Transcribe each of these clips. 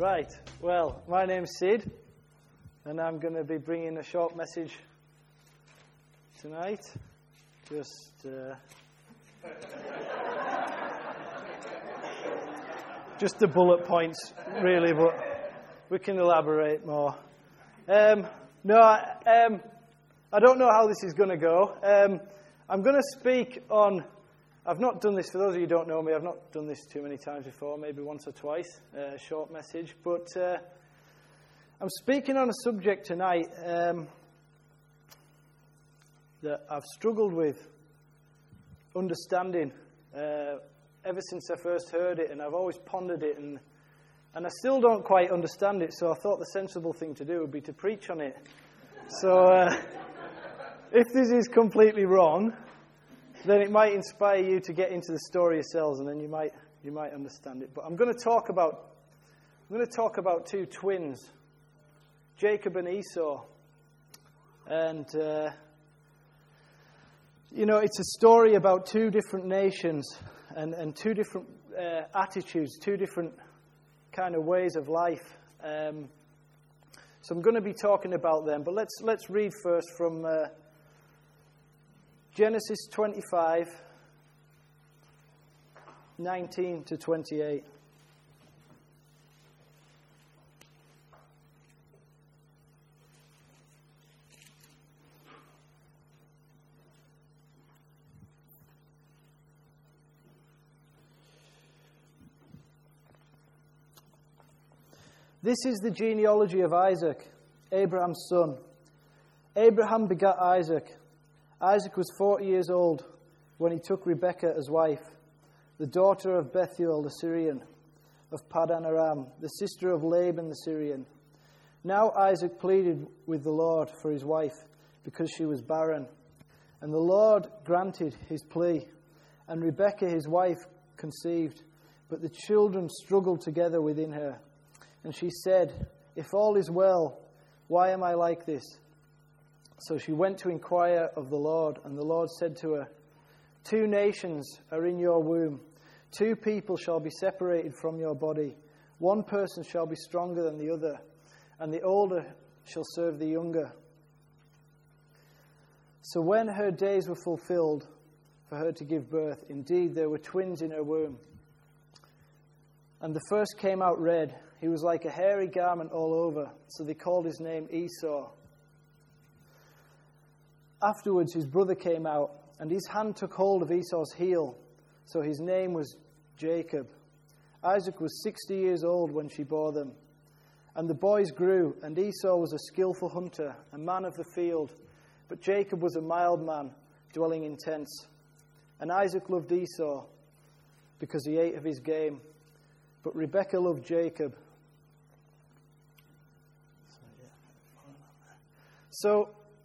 Right, well, my name's Sid, and I'm going to be bringing a short message tonight. Just the bullet points, really, but we can elaborate more. I don't know how this is going to go. I'm going to speak on... I've not done this, for those of you who don't know me, I've not done this too many times before, maybe once or twice, a short message. But I'm speaking on a subject tonight that I've struggled with understanding ever since I first heard it, and I've always pondered it, and I still don't quite understand it, so I thought the sensible thing to do would be to preach on it. So if this is completely wrong, then it might inspire you to get into the story yourselves, and then you might understand it. But I'm going to talk about two twins, Jacob and Esau, and it's a story about two different nations and two different attitudes, two different kind of ways of life. So I'm going to be talking about them. But let's read first from Genesis 25, 19 to 28. This is the genealogy of Isaac, Abraham's son. Abraham begat Isaac. Isaac was 40 years old when he took Rebekah as wife, the daughter of Bethuel the Syrian, of Paddan Aram, the sister of Laban the Syrian. Now Isaac pleaded with the Lord for his wife, because she was barren. And the Lord granted his plea, and Rebekah his wife conceived, but the children struggled together within her. And she said, "If all is well, why am I like this?" So she went to inquire of the Lord, and the Lord said to her, "Two nations are in your womb. Two people shall be separated from your body. One person shall be stronger than the other, and the older shall serve the younger." So when her days were fulfilled for her to give birth, indeed there were twins in her womb. And the first came out red. He was like a hairy garment all over, so they called his name Esau. Afterwards his brother came out, and his hand took hold of Esau's heel, so his name was Jacob. Isaac was 60 years old when she bore them. And the boys grew, and Esau was a skillful hunter, a man of the field, but Jacob was a mild man, dwelling in tents. And Isaac loved Esau, because he ate of his game, but Rebekah loved Jacob. So,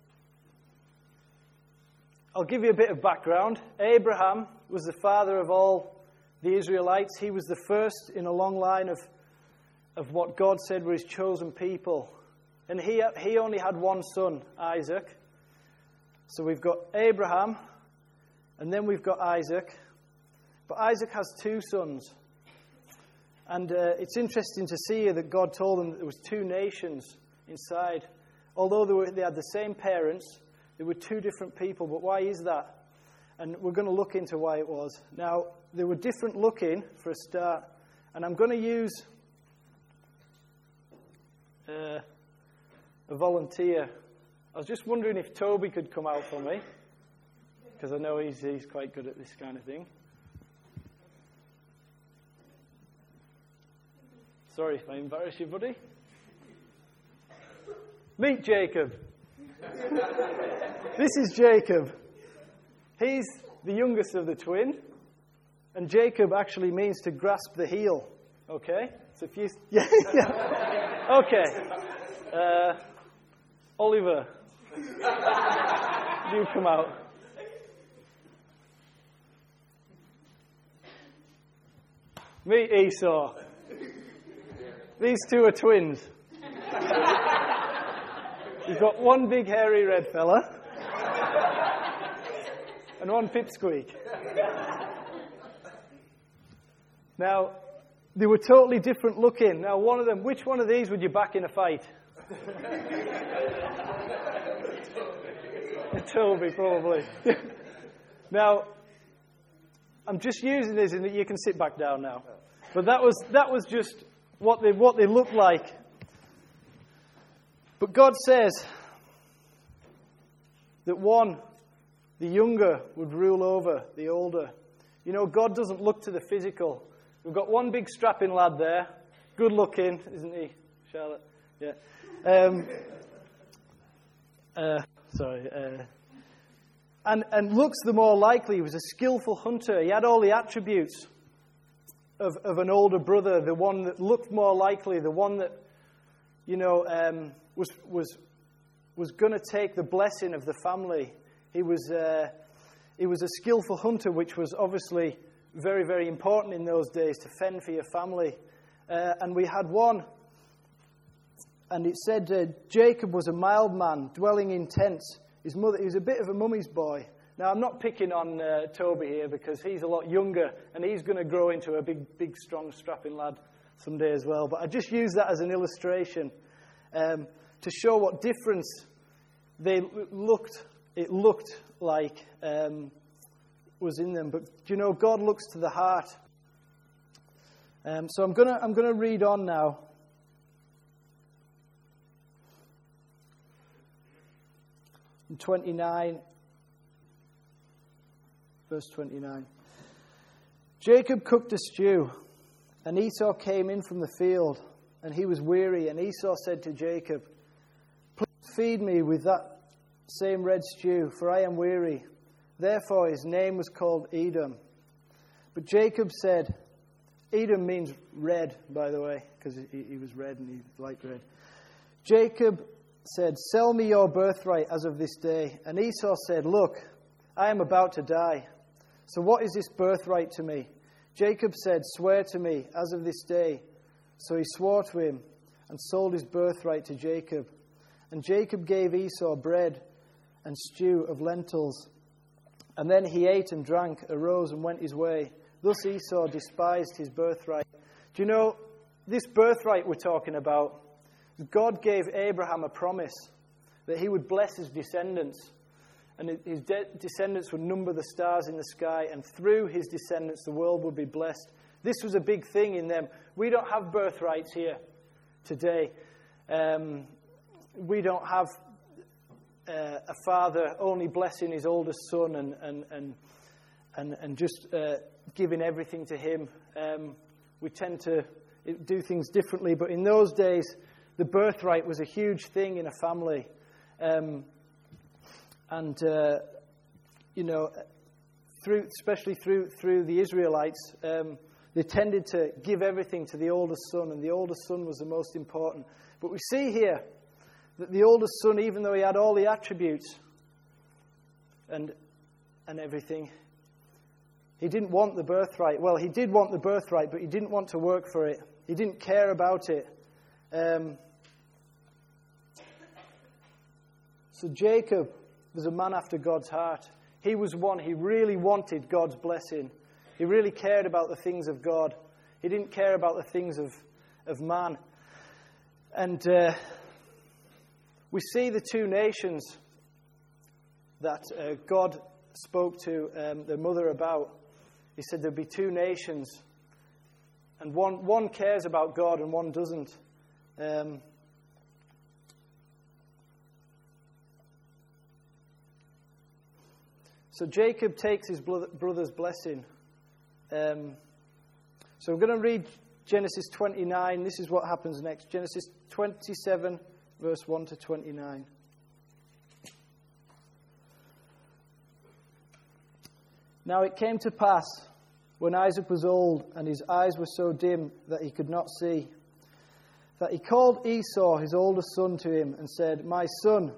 I'll give you a bit of background. Abraham was the father of all the Israelites. He was the first in a long line of what God said were his chosen people. And he only had one son, Isaac. So we've got Abraham, and then we've got Isaac. But Isaac has two sons. And it's interesting to see here that God told them that there was two nations inside. Although they had the same parents, they were two different people. But why is that? And we're going to look into why it was. Now, they were different looking for a start. And I'm going to use a volunteer. I was just wondering if Toby could come out for me, because I know he's quite good at this kind of thing. Sorry if I embarrass you, buddy. Meet Jacob. This is Jacob. He's the youngest of the twin, and Jacob actually means to grasp the heel. Okay? So if you... Yeah. Okay. Oliver, you come out. Meet Esau. These two are twins. You've got one big hairy red fella and one pipsqueak. Now, They were totally different looking. Now, one of them, which one of these would you back in a fight? Toby, probably. Now, I'm just using this in that you can sit back down now. But that was just what they looked like. But God says that one, the younger, would rule over the older. You know, God doesn't look to the physical. We've got one big strapping lad there, good looking, isn't he, Charlotte? Yeah. And looks the more likely. He was a skillful hunter. He had all the attributes of an older brother, the one that looked more likely, the one that, you know, was going to take the blessing of the family. He was a skillful hunter, which was obviously very, very important in those days to fend for your family. And we had one, and it said Jacob was a mild man, dwelling in tents. His mother, he was a bit of a mummy's boy. Now, I'm not picking on Toby here because he's a lot younger and he's going to grow into a big, strong, strapping lad someday as well. But I just use that as an illustration to show what difference it looked like was in them. But do you know, God looks to the heart. So I'm gonna read on now. In 29, verse 29. Jacob cooked a stew, and Esau came in from the field, and he was weary. And Esau said to Jacob, "Please feed me with that same red stew, for I am weary." Therefore his name was called Edom. But Jacob said, Edom means red, by the way, because he was red and he liked red. Jacob said, "Sell me your birthright as of this day." And Esau said, "Look, I am about to die. So what is this birthright to me?" Jacob said, "Swear to me as of this day." So he swore to him and sold his birthright to Jacob. And Jacob gave Esau bread and stew of lentils. And then he ate and drank, arose and went his way. Thus Esau despised his birthright. Do you know, this birthright we're talking about, God gave Abraham a promise that he would bless his descendants. And his descendants would number the stars in the sky. And through his descendants, the world would be blessed. This was a big thing in them. We don't have birthrights here today. We don't have a father only blessing his oldest son and just giving everything to him. We tend to do things differently. But in those days, the birthright was a huge thing in a family. You know, especially through the Israelites, they tended to give everything to the oldest son, and the oldest son was the most important. But we see here that the oldest son, even though he had all the attributes and everything, he didn't want the birthright. Well, he did want the birthright, but he didn't want to work for it. He didn't care about it. So Jacob was a man after God's heart. He was one. He really wanted God's blessing. He really cared about the things of God. He didn't care about the things of man. And we see the two nations that God spoke to their mother about. He said there'd be two nations. And one cares about God and one doesn't. So Jacob takes his brother's blessing. So we're going to read Genesis 29. This is what happens next. Genesis 27, verse 1 to 29. Now it came to pass, when Isaac was old, and his eyes were so dim that he could not see, that he called Esau, his oldest son, to him, and said, "My son."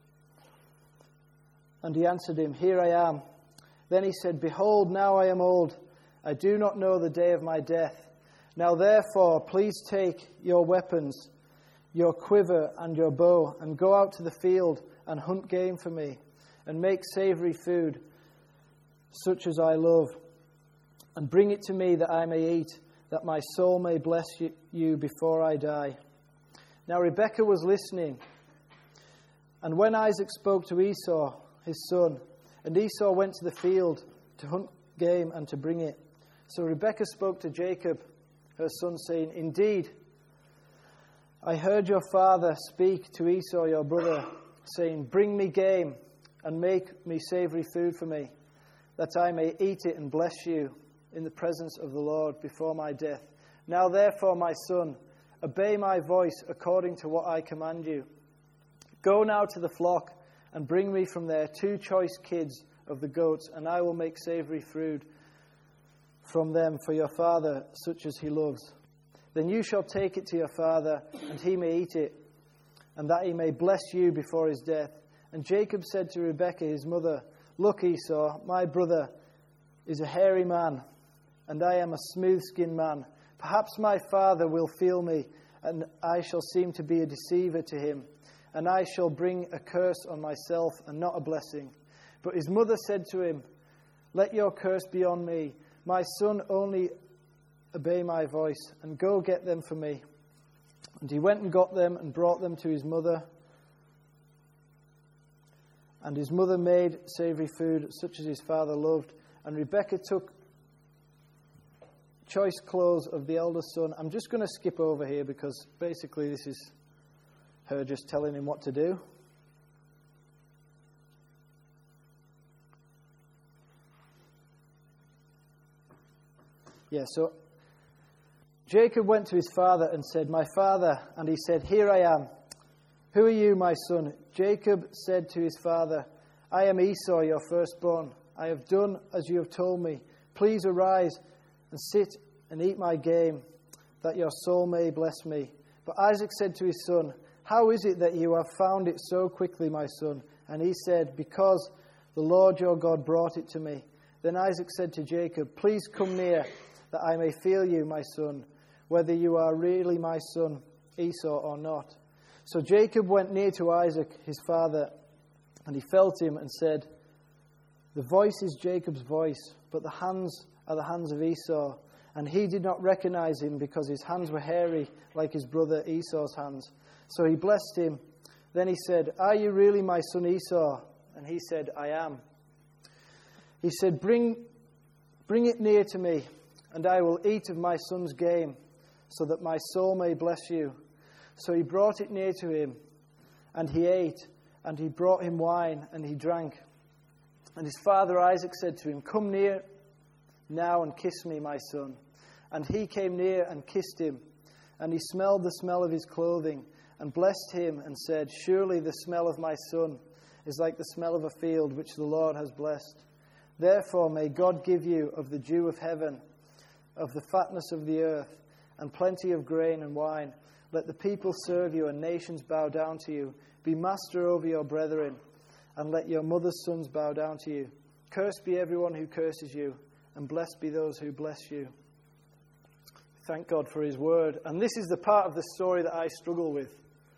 And he answered him, "Here I am." Then he said, "Behold, now I am old. I do not know the day of my death. Now therefore, please take your weapons, your quiver and your bow, and go out to the field and hunt game for me, and make savory food, such as I love, and bring it to me that I may eat, that my soul may bless you before I die." Now Rebekah was listening. And when Isaac spoke to Esau, his son, and Esau went to the field to hunt game and to bring it. So Rebekah spoke to Jacob, her son, saying, "Indeed, I heard your father speak to Esau, your brother, saying, 'Bring me game and make me savory food for me, that I may eat it and bless you in the presence of the Lord before my death. Now therefore, my son, obey my voice according to what I command you. Go now to the flock and bring me from there 2 choice kids of the goats, and I will make savory food from them for your father, such as he loves. Then you shall take it to your father, and he may eat it, and that he may bless you before his death.' And Jacob said to Rebekah his mother, 'Look, Esau, my brother is a hairy man, and I am a smooth-skinned man. Perhaps my father will feel me, and I shall seem to be a deceiver to him, and I shall bring a curse on myself and not a blessing.' But his mother said to him, 'Let your curse be on me. My son, only obey my voice, and go get them for me.' And he went and got them and brought them to his mother. And his mother made savory food, such as his father loved. And Rebekah took choice clothes of the eldest son." I'm just going to skip over here because basically this is her just telling him what to do. So Jacob went to his father and said, "My father." And he said, "Here I am. Who are you, my son?" Jacob said to his father, "I am Esau, your firstborn. I have done as you have told me. Please arise and sit and eat my game, that your soul may bless me." But Isaac said to his son, "How is it that you have found it so quickly, my son?" And he said, "Because the Lord your God brought it to me." Then Isaac said to Jacob, "Please come near, that I may feel you, my son, whether you are really my son Esau or not." So Jacob went near to Isaac, his father, and he felt him and said, "The voice is Jacob's voice, but the hands are the hands of Esau." And he did not recognize him because his hands were hairy like his brother Esau's hands. So he blessed him. Then he said, "Are you really my son Esau?" And he said, "I am." He said, Bring it near to me, and I will eat of my son's game, so that my soul may bless you." So he brought it near to him, and he ate, and he brought him wine, and he drank. And his father Isaac said to him, "Come near now and kiss me, my son." And he came near and kissed him, and he smelled the smell of his clothing, and blessed him, and said, "Surely the smell of my son is like the smell of a field which the Lord has blessed. Therefore may God give you of the dew of heaven, of the fatness of the earth, and plenty of grain and wine. Let the people serve you, and nations bow down to you. Be master over your brethren, and let your mother's sons bow down to you. Cursed be everyone who curses you, and blessed be those who bless you." Thank God for his word. And this is the part of the story that I struggle with.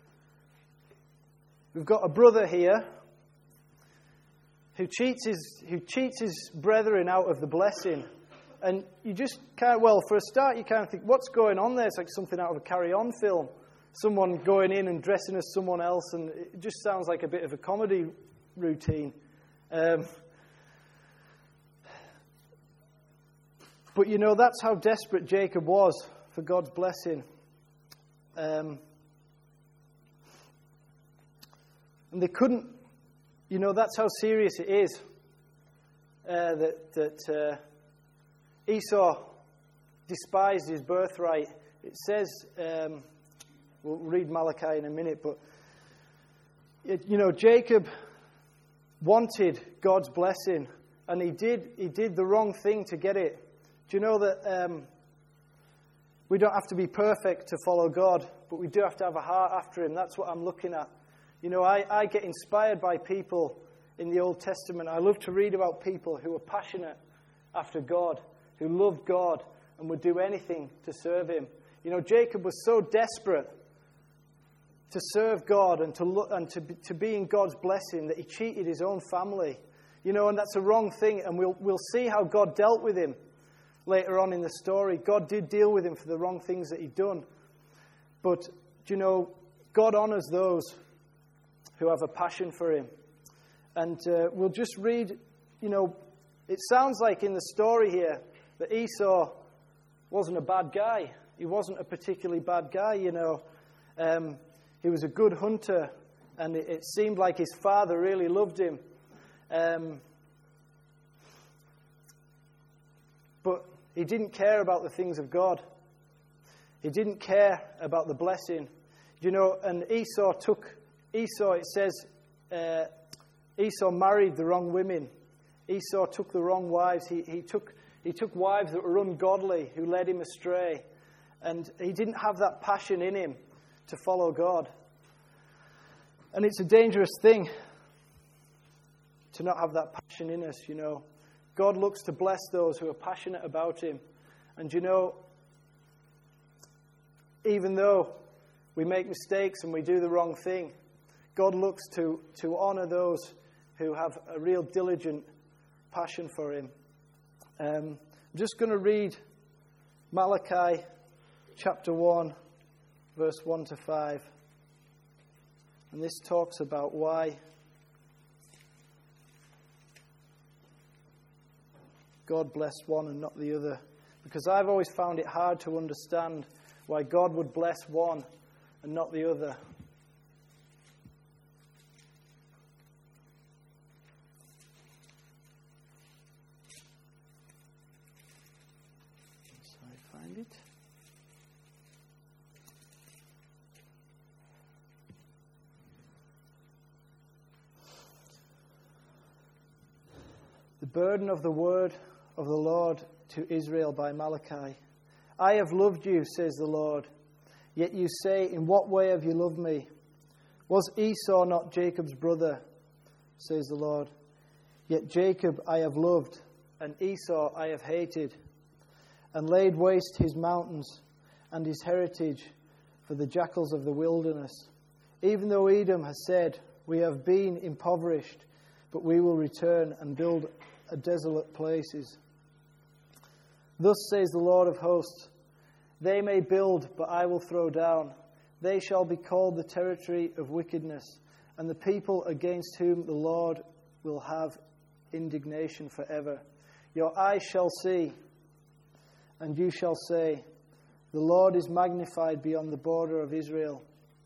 We've got a brother here who cheats his brethren out of the blessing. And you just can't, well, for a start, you kind of think, what's going on there? It's like something out of a Carry On film. Someone going in and dressing as someone else, and it just sounds like a bit of a comedy routine. But, you know, that's how desperate Jacob was for God's blessing. And they couldn't, you know, that's how serious it is that Esau despised his birthright. It says, we'll read Malachi in a minute, but, Jacob wanted God's blessing, and he did the wrong thing to get it. Do you know that we don't have to be perfect to follow God, but we do have to have a heart after him? That's what I'm looking at. You know, I get inspired by people in the Old Testament. I love to read about people who are passionate after God, who loved God and would do anything to serve him. You know, Jacob was so desperate to serve God and to be in God's blessing that he cheated his own family. You know, and that's a wrong thing, and we'll see how God dealt with him later on in the story, God did deal with him for the wrong things that he'd done. But, God honours those who have a passion for him. And we'll just read, it sounds like in the story here that Esau wasn't a bad guy. He wasn't a particularly bad guy, He was a good hunter, and it seemed like his father really loved him. But he didn't care about the things of God. He didn't care about the blessing. And Esau, it says, Esau married the wrong women. Esau took the wrong wives. He took wives that were ungodly, who led him astray. And he didn't have that passion in him to follow God. And it's a dangerous thing to not have that passion in us, God looks to bless those who are passionate about him. And even though we make mistakes and we do the wrong thing, God looks to honour those who have a real diligent passion for him. I'm just going to read Malachi chapter 1, verse 1 to 5. And this talks about why God blessed one and not the other. Because I've always found it hard to understand why God would bless one and not the other. So I find it. The burden of the word of the Lord to Israel by Malachi. I have loved you, says the Lord. Yet you say, in what way have you loved me? Was Esau not Jacob's brother, says the Lord? Yet Jacob I have loved, and Esau I have hated, and laid waste his mountains and his heritage for the jackals of the wilderness. Even though Edom has said, we have been impoverished, but we will return and build a desolate places. Thus says the Lord of hosts, they may build, but I will throw down. They shall be called the territory of wickedness, and the people against whom the Lord will have indignation forever. Your eyes shall see, and you shall say, the Lord is magnified beyond the border of Israel.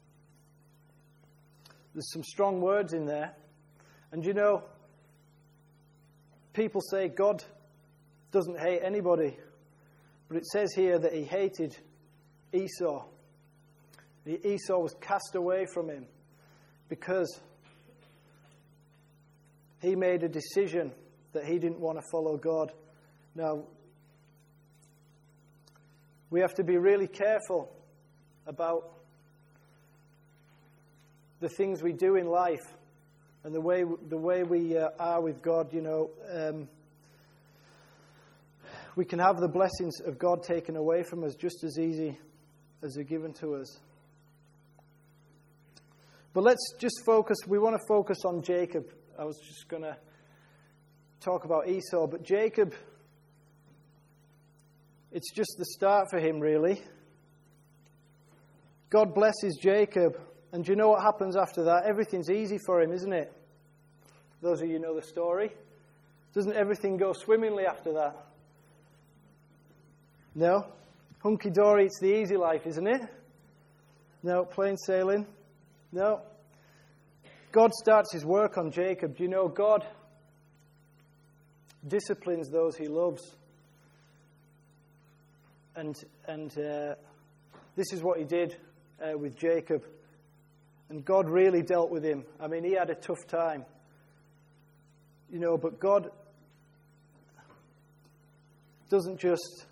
There's some strong words in there. And people say God doesn't hate anybody. But it says here that he hated Esau. Esau was cast away from him because he made a decision that he didn't want to follow God. Now, we have to be really careful about the things we do in life and the way we are with God. We can have the blessings of God taken away from us just as easy as they're given to us. But let's just focus. We want to focus on Jacob. I was just going to talk about Esau, but Jacob, it's just the start for him, really. God blesses Jacob, and do you know what happens after that? Everything's easy for him, isn't it? Those of you who know the story. Doesn't everything go swimmingly after that? No? Hunky-dory, it's the easy life, isn't it? No, plain sailing? No. God starts his work on Jacob. Do you know God disciplines those he loves? And this is what he did with Jacob. And God really dealt with him. I mean, he had a tough time. But God doesn't just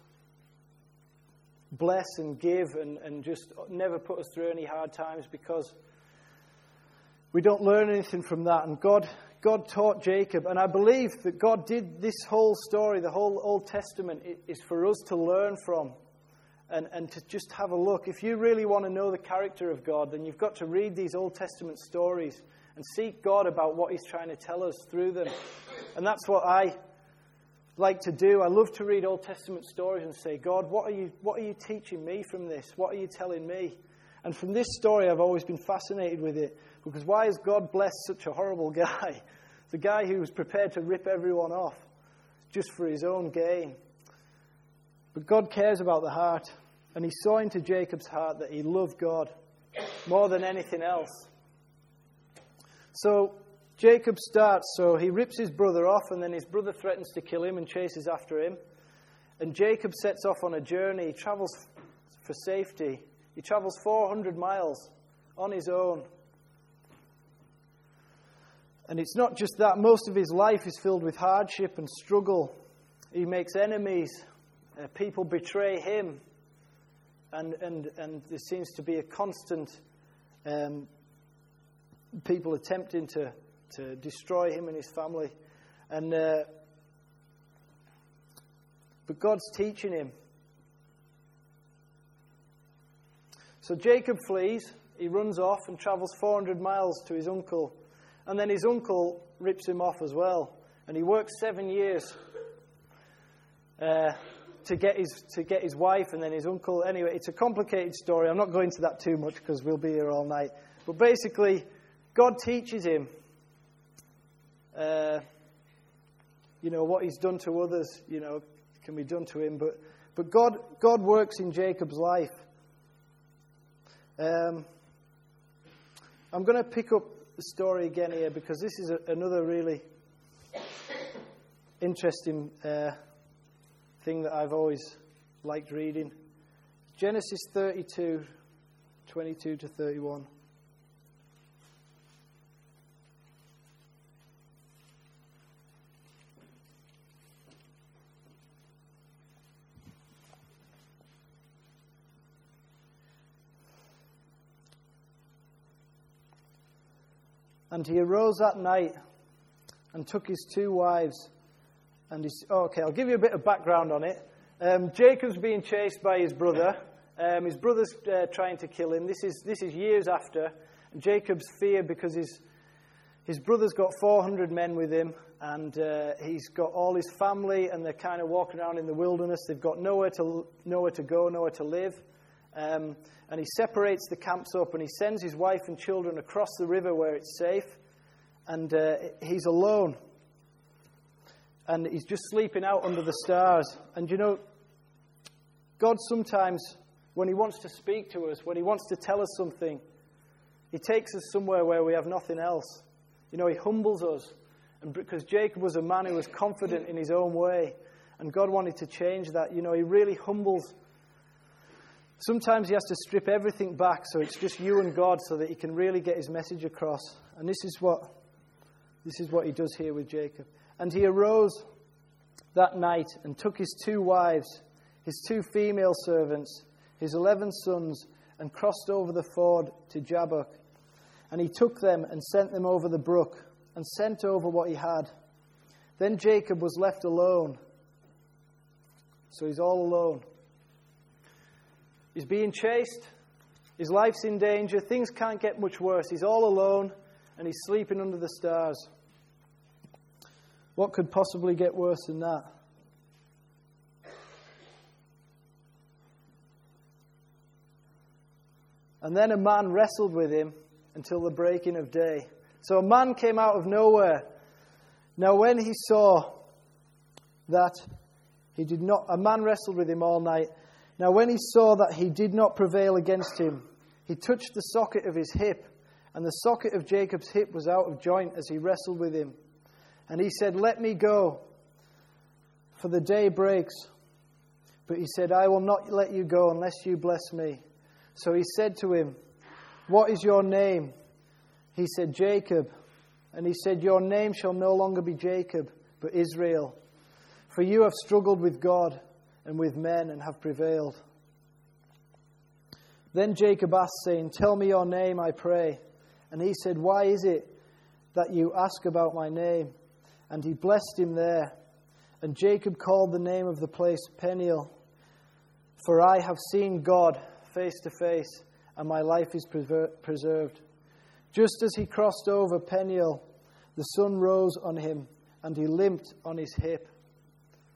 bless and give and just never put us through any hard times because we don't learn anything from that. And God taught Jacob. And I believe that God did this whole story, the whole Old Testament, is for us to learn from and to just have a look. If you really want to know the character of God, then you've got to read these Old Testament stories and seek God about what he's trying to tell us through them. And that's what like to do. I love to read Old Testament stories and say, God, what are you teaching me from this? What are you telling me? And from this story, I've always been fascinated with it. Because why has God blessed such a horrible guy? The guy who was prepared to rip everyone off just for his own gain. But God cares about the heart. And he saw into Jacob's heart that he loved God more than anything else. So Jacob starts, so he rips his brother off, and then his brother threatens to kill him and chases after him. And Jacob sets off on a journey. He travels for safety. He travels 400 miles on his own. And it's not just that. Most of his life is filled with hardship and struggle. He makes enemies. People betray him. And there seems to be a constant people attempting to destroy him and his family. And but God's teaching him. So Jacob flees. He runs off and travels 400 miles to his uncle. And then his uncle rips him off as well. And he works 7 years to get his wife and then his uncle. Anyway, it's a complicated story. I'm not going into that too much because we'll be here all night. But basically, God teaches him, what he's done to others, can be done to him. But God works in Jacob's life. I'm going to pick up the story again here because this is another really interesting thing that I've always liked reading. Genesis 32, 22 to 31. And he arose that night and took his 2 wives. And I'll give you a bit of background on it. Jacob's being chased by his brother. His brother's trying to kill him. This is years after. And Jacob's feared because his brother's got 400 men with him. And he's got all his family. And they're kind of walking around in the wilderness. They've got nowhere to go, nowhere to live. And he separates the camps up and he sends his wife and children across the river where it's safe. And he's alone. And he's just sleeping out under the stars. And God sometimes, when he wants to speak to us, when he wants to tell us something, he takes us somewhere where we have nothing else. He humbles us. And because Jacob was a man who was confident in his own way. And God wanted to change that. He really humbles. Sometimes he has to strip everything back so it's just you and God so that he can really get his message across. And this is what he does here with Jacob. And he arose that night and took his 2 wives, his 2 female servants, his 11 sons, and crossed over the ford to Jabbok. And he took them and sent them over the brook and sent over what he had. Then Jacob was left alone. So he's all alone. He's being chased. His life's in danger. Things can't get much worse. He's all alone and he's sleeping under the stars. What could possibly get worse than that? And then a man wrestled with him until the breaking of day. So a man came out of nowhere. Now when he saw that a man wrestled with him all night. Now when he saw that he did not prevail against him, he touched the socket of his hip, and the socket of Jacob's hip was out of joint as he wrestled with him. And he said, "Let me go, for the day breaks." But he said, "I will not let you go unless you bless me." So he said to him, "What is your name?" He said, "Jacob." And he said, "Your name shall no longer be Jacob, but Israel. For you have struggled with God and with men and have prevailed." Then Jacob asked, saying, "Tell me your name, I pray." And he said, "Why is it that you ask about my name?" And he blessed him there. And Jacob called the name of the place Peniel. For I have seen God face to face, and my life is preserved. Just as he crossed over Peniel, the sun rose on him, and he limped on his hip.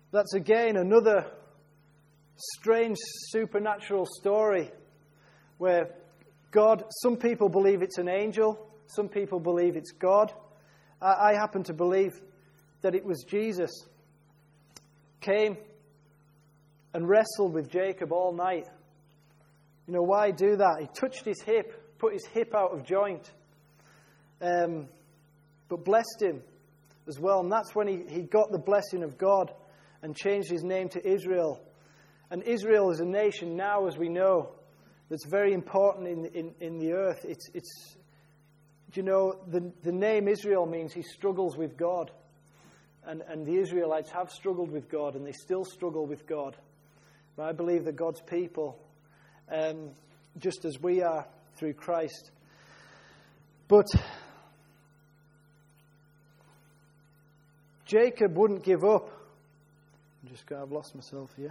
That's again another strange supernatural story where God, some people believe it's an angel, some people believe it's God. I happen to believe that it was Jesus came and wrestled with Jacob all night. You know, why do that? He touched his hip, put his hip out of joint, but blessed him as well. And that's when he got the blessing of God and changed his name to Israel. And Israel is a nation now, as we know, that's very important in the earth. It's you know, the name Israel means he struggles with God. And the Israelites have struggled with God, and they still struggle with God. But I believe that God's people, just as we are through Christ. But Jacob wouldn't give up. I've lost myself here.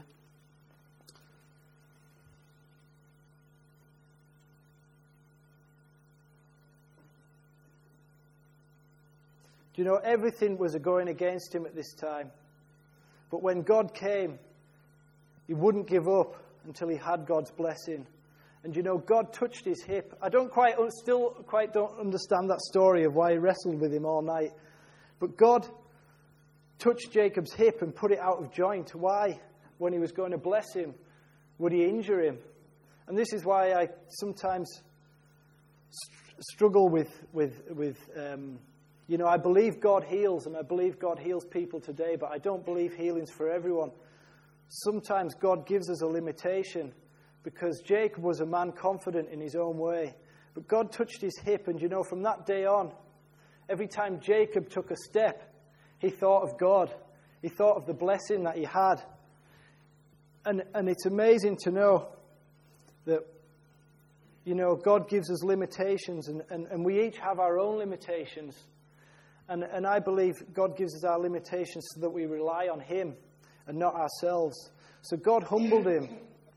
Do you know, everything was going against him at this time. But when God came, he wouldn't give up until he had God's blessing. And you know, God touched his hip. I still quite don't understand that story of why he wrestled with him all night. But God touched Jacob's hip and put it out of joint. Why? When he was going to bless him, would he injure him? And this is why I sometimes struggle with you know, I believe God heals, and I believe God heals people today, but I don't believe healing's for everyone. Sometimes God gives us a limitation, because Jacob was a man confident in his own way. But God touched his hip, and you know, from that day on, every time Jacob took a step, he thought of God. He thought of the blessing that he had. And it's amazing to know that, you know, God gives us limitations, and we each have our own limitations. And I believe God gives us our limitations so that we rely on him and not ourselves. So God humbled him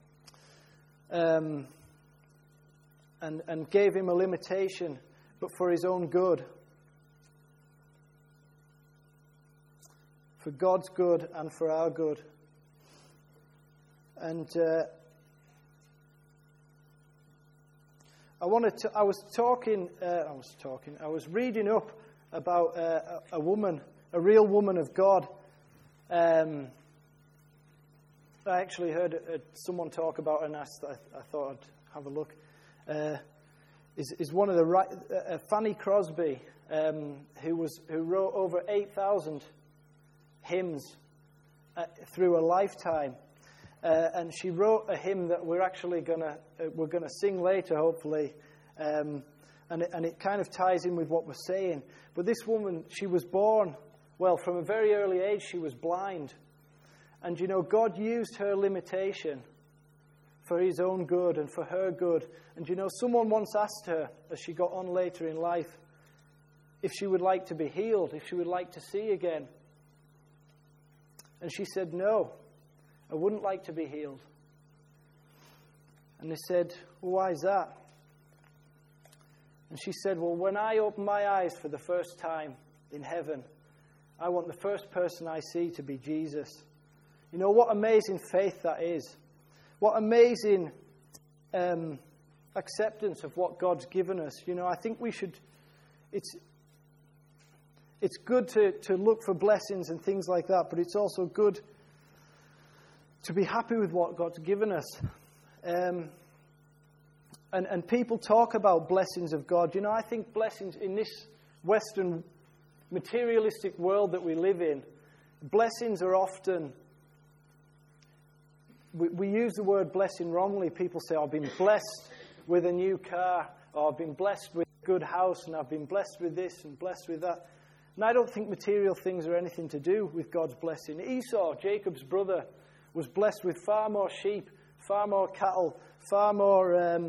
and gave him a limitation, but for his own good. For God's good and for our good. And I was reading up about a woman, a real woman of God. I actually heard someone talk about her, and I thought I'd have a look. Is one of the Fanny Crosby, who wrote over 8,000 hymns through a lifetime, and she wrote a hymn that we're gonna sing later, hopefully. And it kind of ties in with what we're saying. But this woman, she was born, from a very early age, she was blind. And, you know, God used her limitation for his own good and for her good. And, you know, someone once asked her, as she got on later in life, if she would like to be healed, if she would like to see again. And she said, no, I wouldn't like to be healed. And they said, well, why is that? And she said, well, when I open my eyes for the first time in heaven, I want the first person I see to be Jesus. You know, what amazing faith that is. What amazing acceptance of what God's given us. You know, I think we should... It's good to look for blessings and things like that, but it's also good to be happy with what God's given us. And people talk about blessings of God. You know, I think blessings in this Western materialistic world that we live in, blessings are often... We use the word blessing wrongly. People say, I've been blessed with a new car, or I've been blessed with a good house, and I've been blessed with this and blessed with that. And I don't think material things are anything to do with God's blessing. Esau, Jacob's brother, was blessed with far more sheep, far more cattle, far more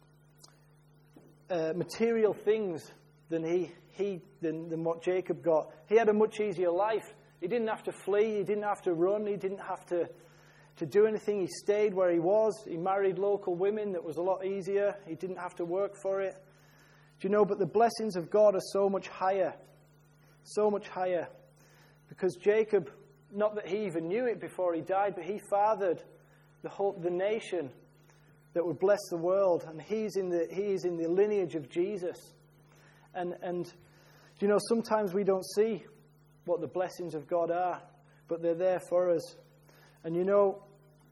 material things than than what Jacob got. He had a much easier life. He didn't have to flee. He didn't have to run. He didn't have to do anything. He stayed where he was. He married local women. That was a lot easier. He didn't have to work for it. Do you know, but the blessings of God are so much higher. So much higher. Because Jacob not that he even knew it before he died, but he fathered the nation that would bless the world, and he is in the lineage of Jesus. And you know, sometimes we don't see what the blessings of God are, but they're there for us. And you know,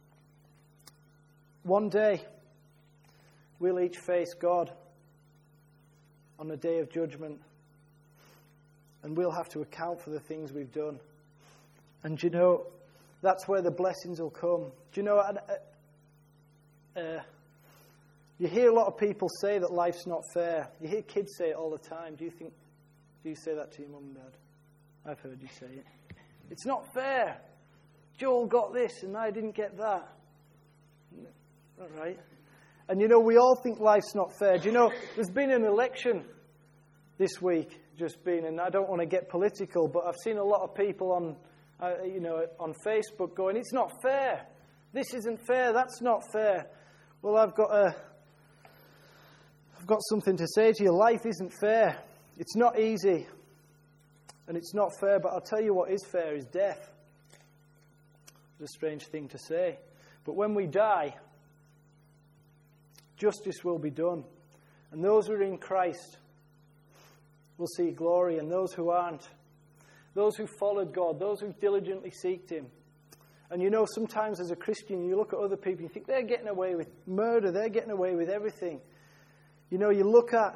one day we'll each face God on the day of judgment, and we'll have to account for the things we've done. And you know, that's where the blessings will come. Do you know, you hear a lot of people say that life's not fair. You hear kids say it all the time. Do you say that to your mum and dad? I've heard you say it. It's not fair. Joel got this and I didn't get that. All right. And you know, we all think life's not fair. Do you know, there's been an election this week, and I don't want to get political, but I've seen a lot of people on Facebook going, it's not fair. This isn't fair. That's not fair. Well, I've got something to say to you. Life isn't fair. It's not easy. And it's not fair, but I'll tell you what is fair is death. It's a strange thing to say. But when we die, justice will be done. And those who are in Christ will see glory, and those who aren't, those who followed God, those who diligently seeked Him. And you know, sometimes as a Christian, you look at other people, you think they're getting away with murder, they're getting away with everything. You know, we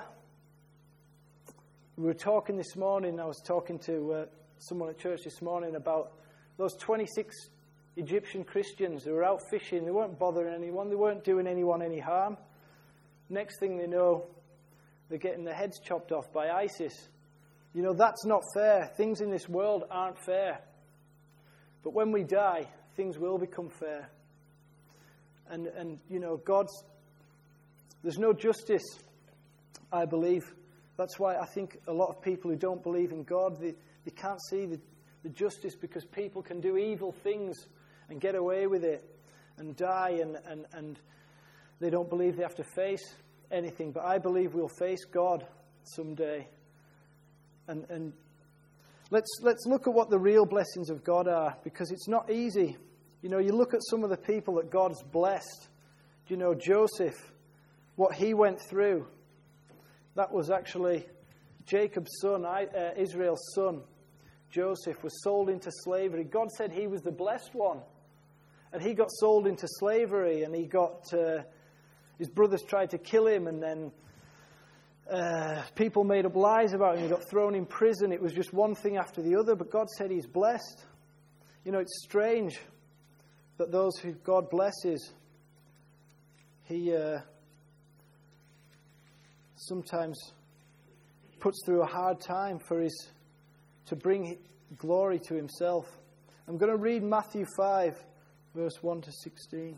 were talking this morning, I was talking to someone at church this morning about those 26 Egyptian Christians who were out fishing. They weren't bothering anyone, they weren't doing anyone any harm. Next thing they know, they're getting their heads chopped off by ISIS. You know, that's not fair. Things in this world aren't fair. But when we die, things will become fair. And you know, there's no justice, I believe. That's why I think a lot of people who don't believe in God, they can't see the justice, because people can do evil things and get away with it and die, and they don't believe they have to face anything. But I believe we'll face God someday. And let's look at what the real blessings of God are, because it's not easy. You know, you look at some of the people that God's blessed. Do you know Joseph, what he went through? That was actually Jacob's son, Israel's son. Joseph was sold into slavery. God said he was the blessed one. And he got sold into slavery, and his brothers tried to kill him, and then people made up lies about him. He got thrown in prison. It was just one thing after the other, but God said he's blessed. You know, it's strange that those who God blesses, He sometimes puts through a hard time to bring glory to Himself. I'm going to read Matthew 5, verse 1 to 16.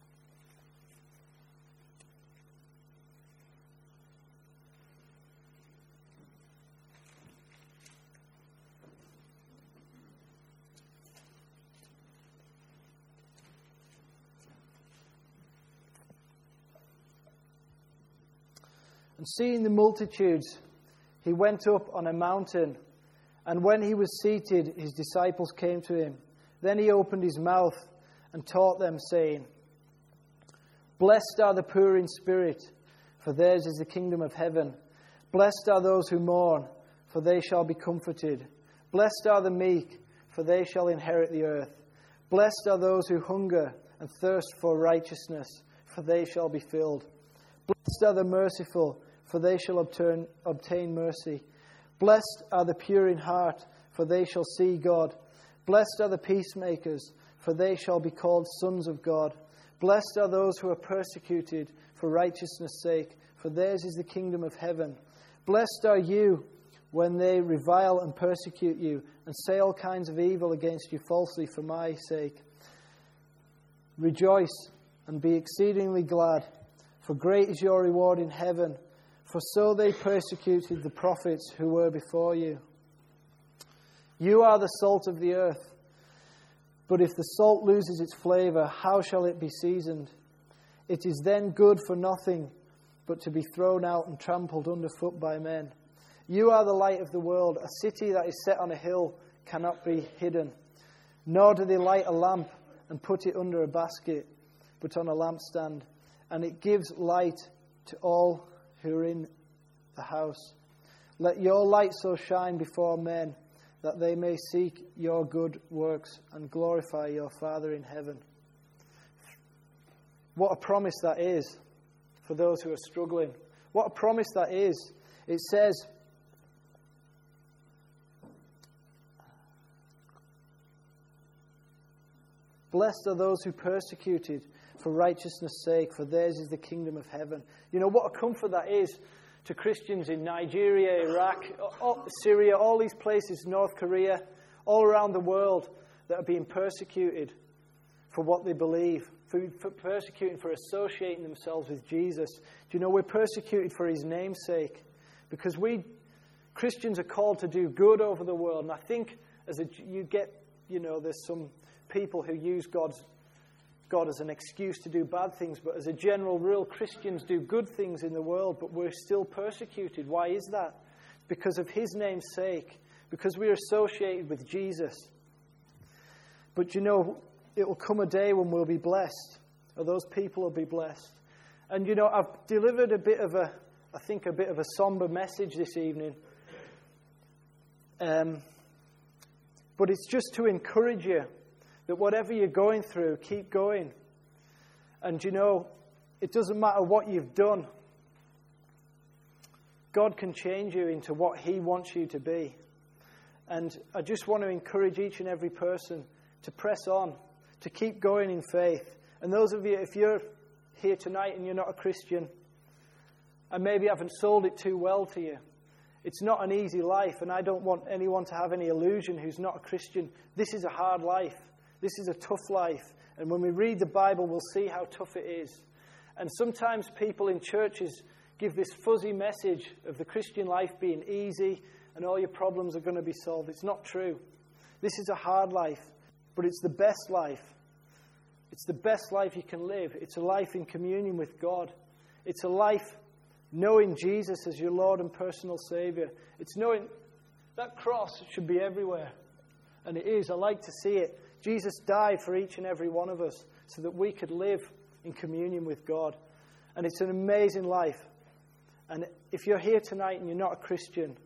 And seeing the multitudes, He went up on a mountain, and when He was seated, His disciples came to Him. Then He opened His mouth and taught them, saying, Blessed are the poor in spirit, for theirs is the kingdom of heaven. Blessed are those who mourn, for they shall be comforted. Blessed are the meek, for they shall inherit the earth. Blessed are those who hunger and thirst for righteousness, for they shall be filled. Blessed are the merciful, for they shall obtain mercy. Blessed are the pure in heart, for they shall see God. Blessed are the peacemakers, for they shall be called sons of God. Blessed are those who are persecuted for righteousness' sake, for theirs is the kingdom of heaven. Blessed are you when they revile and persecute you, and say all kinds of evil against you falsely for my sake. Rejoice and be exceedingly glad, for great is your reward in heaven, for so they persecuted the prophets who were before you. You are the salt of the earth, but if the salt loses its flavor, how shall it be seasoned? It is then good for nothing, but to be thrown out and trampled underfoot by men. You are the light of the world. A city that is set on a hill cannot be hidden. Nor do they light a lamp and put it under a basket, but on a lampstand, and it gives light to all who are in the house. Let your light so shine before men that they may seek your good works and glorify your Father in heaven. What a promise that is for those who are struggling. What a promise that is. It says, blessed are those who persecuted for righteousness' sake, for theirs is the kingdom of heaven. You know, what a comfort that is to Christians in Nigeria, Iraq, Syria, all these places, North Korea, all around the world that are being persecuted for what they believe, for persecuting for associating themselves with Jesus. Do you know, we're persecuted for his name's sake, because we Christians are called to do good over the world. And I think there's some people who use God as an excuse to do bad things, but as a general rule, Christians do good things in the world, but we're still persecuted. Why is that? Because of his name's sake, because we're associated with Jesus. But you know, it will come a day when we'll be blessed, or those people will be blessed. And you know, I've delivered a bit of a somber message this evening. But it's just to encourage you that whatever you're going through, keep going. And you know, it doesn't matter what you've done. God can change you into what he wants you to be. And I just want to encourage each and every person to press on, to keep going in faith. And those of you, if you're here tonight and you're not a Christian, and maybe haven't sold it too well to you, it's not an easy life, and I don't want anyone to have any illusion who's not a Christian. This is a hard life. This is a tough life. And when we read the Bible, we'll see how tough it is. And sometimes people in churches give this fuzzy message of the Christian life being easy and all your problems are going to be solved. It's not true. This is a hard life, but it's the best life. It's the best life you can live. It's a life in communion with God. It's a life knowing Jesus as your Lord and personal Savior. It's knowing that cross should be everywhere. And it is. I like to see it. Jesus died for each and every one of us so that we could live in communion with God. And it's an amazing life. And if you're here tonight and you're not a Christian,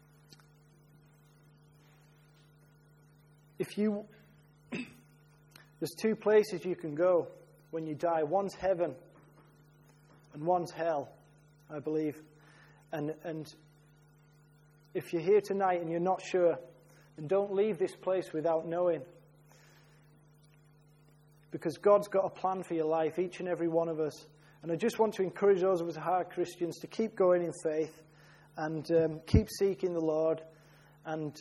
there's two places you can go when you die. One's heaven and one's hell, I believe. And if you're here tonight and you're not sure, then don't leave this place without knowing. Because God's got a plan for your life, each and every one of us. And I just want to encourage those of us who are Christians to keep going in faith and keep seeking the Lord. And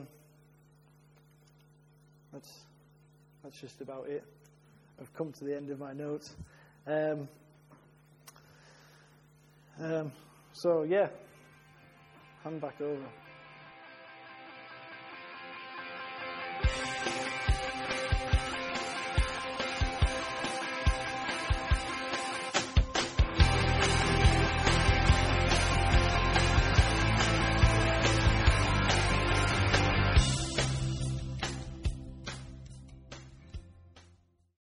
that's just about it. I've come to the end of my notes. So, yeah, hand back over.